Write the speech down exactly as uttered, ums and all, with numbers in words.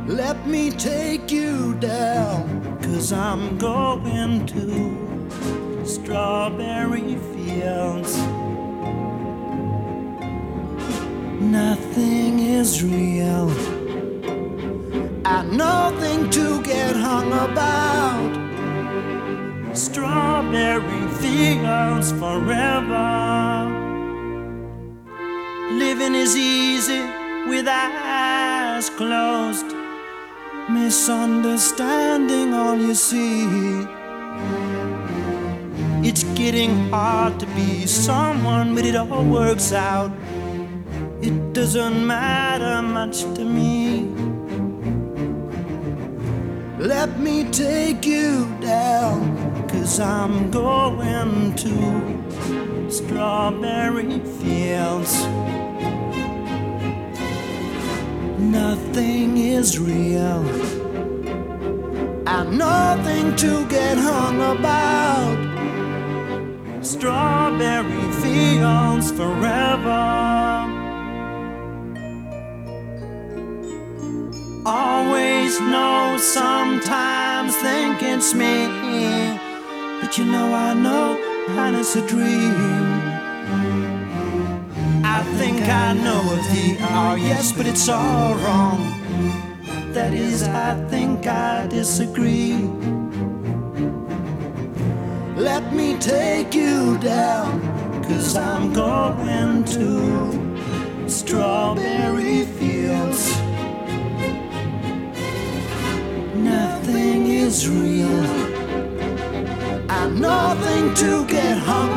Let me take you down, 'cause I'm going to strawberry fields. Nothing is real and nothing to get hung about. Strawberry fields forever. Living is easy with eyes closed. Misunderstanding all you see. It's getting hard to be someone, but it all works out. It doesn't matter much to me. Let me take you down, 'cause I'm going to strawberry fields. Nothing is real and nothing to get hung about. Strawberry fields forever. Always know, sometimes think it's me, but you know I know, and it's a dream. I think I know of the R, yes, but it's all wrong. That is, I think I disagree. Let me take you down, 'cause I'm going to strawberry fields. Nothing is real and nothing to get hung